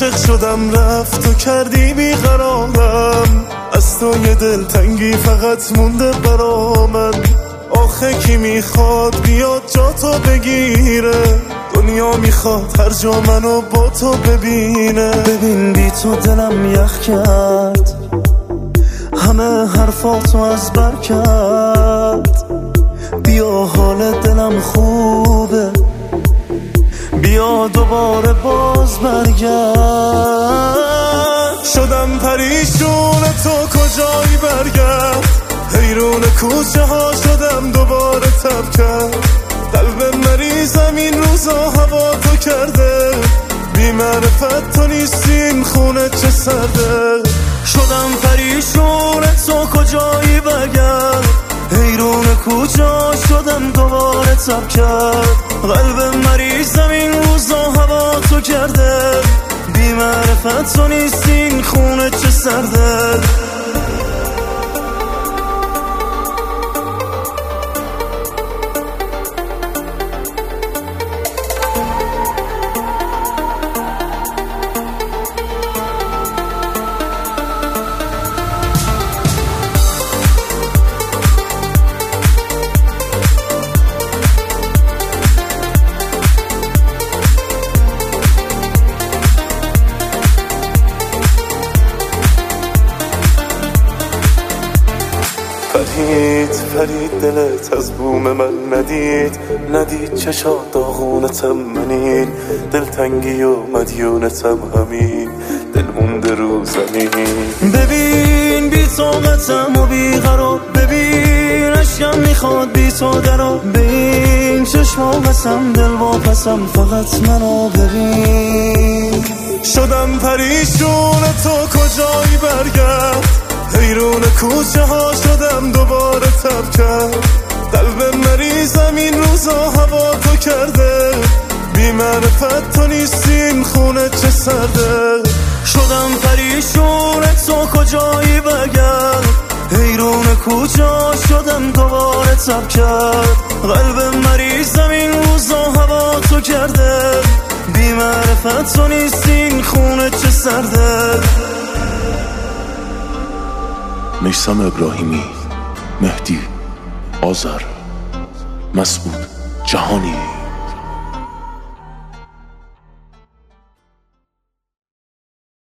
عاشق شدم رفت و کردی بیقرارم، از تو یه دلتنگی فقط مونده برا من. آخه کی میخواد بیاد جا تو بگیره، دنیا میخواد هر جا منو با تو ببینه. ببین بی تو دلم یخ کرد، همه حرفاتو از بر کرد. بیا حال دلم خوبه، بیا دوباره باز برگرد. شدم پریشون تو کجایی برگرد، حیرون کوچه ها شدم دوباره تب کرد. قلب مریضم این روزا هوا تو کرده، بی معرفت تو نیستین خونه چه سرده. شدم پریشون تو کجایی برگرد، حیرون کوچه ها شدم دوباره تب کرد. قلب مریضم این روزا هوا تو کرده، بی معرفت تو نیستین خونه چه سرده. فرید دلت از بوم من ندید چشات داغونتم منین، دلتنگی و مدیونتم همین، دل مونده رو زمین. ببین بی طاقتم و بی قرار، ببین عشقم میخواد بی تو درا. ببین چشما قسم دل واپسم، فقط منو ببین. شدم پریشون تو کجایی برگرد، حیرون کوچه ها شدم دوباره تب کرد. قلب مریضم این روزا هوا تو کرده، بی معرفت تو نیستین خونه چه سرده. شدم پریشون تو کجایی برگرد، حیرون کوچه ها شدم دوباره تب کرد. قلب مریضم این روزا هوا تو کرده، بی معرفت تو نیستین خونه چه سرده. میثم ابراهیمی، مهدی آذر، مسعود جهانی.